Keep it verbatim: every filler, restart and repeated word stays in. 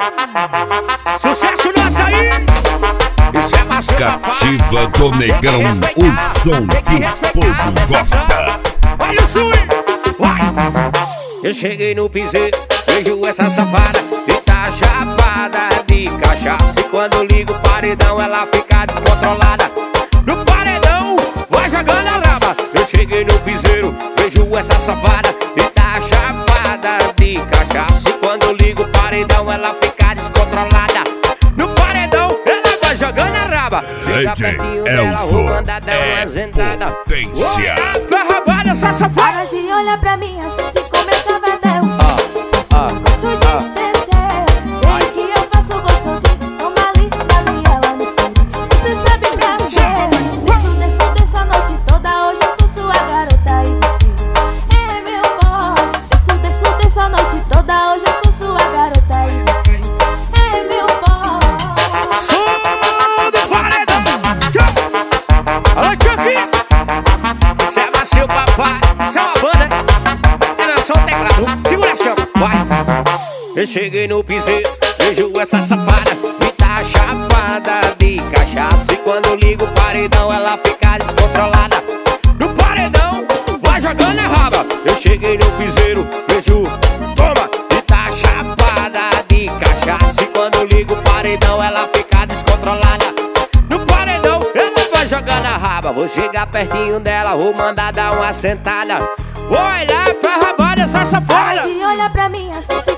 Sucesso nosso aí! Isso é macio, Cativa do Negão, o som que o povo gosta. Olha o swing, vai! Eu cheguei no piseiro, vejo essa safada e tá chapada de cachaça. E quando eu ligo o paredão, ela fica descontrolada. No paredão, vai jogando a raba. Eu cheguei no piseiro, vejo essa safada e tá chapada de cachaça. E quando eu ligo o paredão, ela fica descontrolada. No paredão, ela vai jogando a raba. Chega pertinho dela, vou mandar dar uma zentada. Potência. Olha essa safada. Para de olhar pra mim assim se começa a bater. Ah, ah, Gosto de ah. descer. Sei que eu faço gostosinho. Toma ali, ali ela me esconde. Você sabe pra quê? Desço, desço, desço a noite toda. Hoje eu sou sua garota e você é meu boy. Desço, desço, desço a noite toda. Hoje eu sou sua garota e você é meu boy. Som do paredão. Alô, Chucky. Isso é macio, papai. Isso é uma banda. É só um teclado. Segura a chama. Vai. Eu cheguei no piseiro, vejo essa safada e tá chapada de cachaça. E quando eu ligo o paredão, ela fica descontrolada. No paredão, vai jogando a raba. Eu cheguei no piseiro, vejo, toma, e tá chapada de cachaça. E quando eu ligo o paredão, ela fica descontrolada. No paredão, ela vai jogando a raba. Vou chegar pertinho dela, vou mandar dar uma sentada. Vou olhar pra raba dessa Para safada. de olhar pra mim assim se